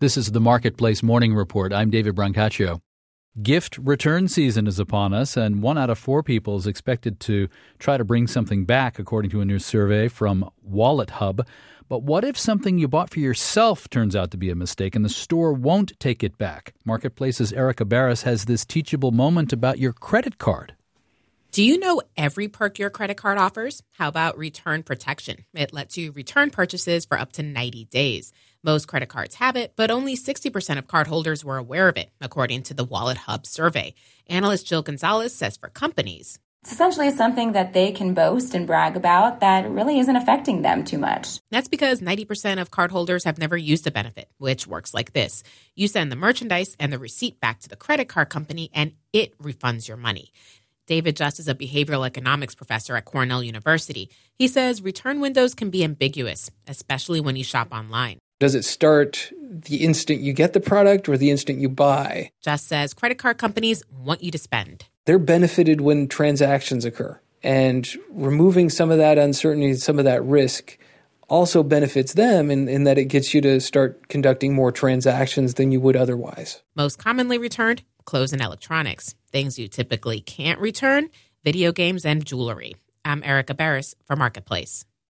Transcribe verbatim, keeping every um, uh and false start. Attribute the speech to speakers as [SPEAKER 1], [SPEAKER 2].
[SPEAKER 1] This is the Marketplace Morning Report. I'm David Brancaccio. Gift return season is upon us, and one out of four people is expected to try to bring something back, according to a new survey from Wallet Hub. But what if something you bought for yourself turns out to be a mistake and the store won't take it back? Marketplace's Erica Barris has this teachable moment about your credit card.
[SPEAKER 2] Do you know every perk your credit card offers? How about return protection? It lets you return purchases for up to ninety days. Most credit cards have it, but only sixty percent of cardholders were aware of it, according to the Wallet Hub survey. Analyst Jill Gonzalez says for companies,
[SPEAKER 3] it's essentially something that they can boast and brag about that really isn't affecting them too much.
[SPEAKER 2] That's because ninety percent of cardholders have never used the benefit, which works like this. You send the merchandise and the receipt back to the credit card company, and it refunds your money. David Just is a behavioral economics professor at Cornell University. He says return windows can be ambiguous, especially when you shop online.
[SPEAKER 4] Does it start the instant you get the product or the instant you buy?
[SPEAKER 2] Just says credit card companies want you to spend.
[SPEAKER 4] They're benefited when transactions occur. And removing some of that uncertainty, some of that risk also benefits them in, in that it gets you to start conducting more transactions than you would otherwise.
[SPEAKER 2] Most commonly returned, clothes and electronics. Things you typically can't return, video games and jewelry. I'm Erica Barris for Marketplace.